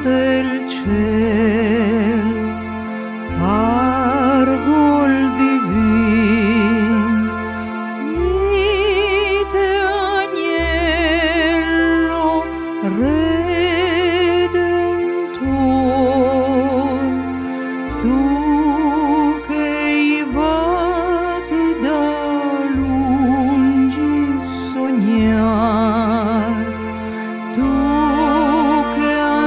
del ciel, pargol divin, mite agnello redentor, tu che ivati da lungi sognar, tu che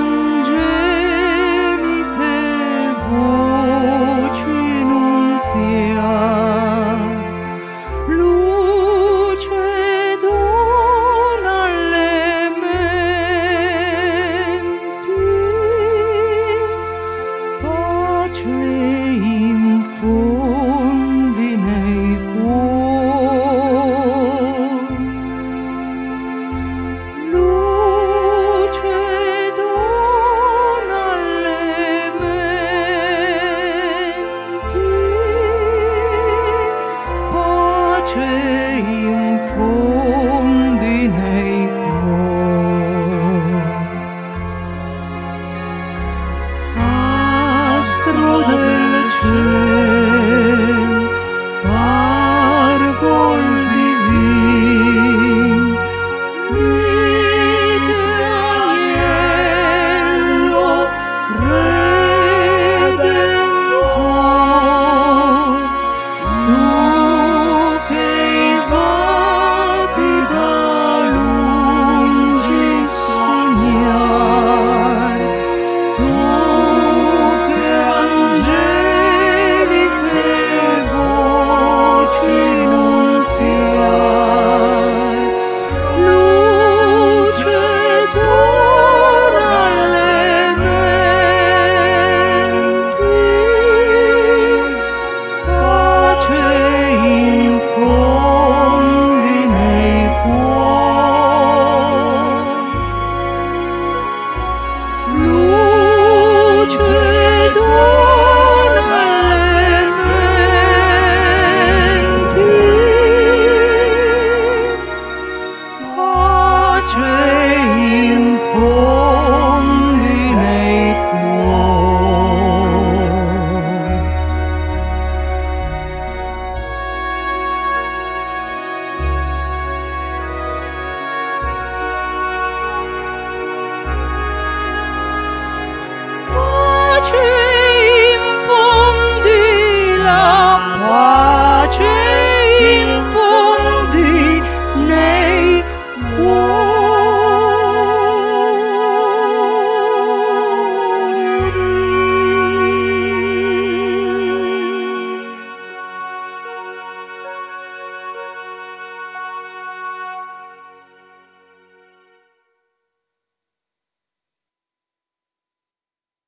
angeliche voci nunziar, luce dona alle menti, pace infondi nei cuori, luce dona alle menti, pace infondi nei cuori. Astro del ciel, pargol divin, mite agnello redentor, tu che ivati da lungi sognar, tu che angeliche voci nunziar, luce dona alle menti, pace infondi nei cuori, luce dona alle menti, pace infondi nei cuori. Pace infondi, la pace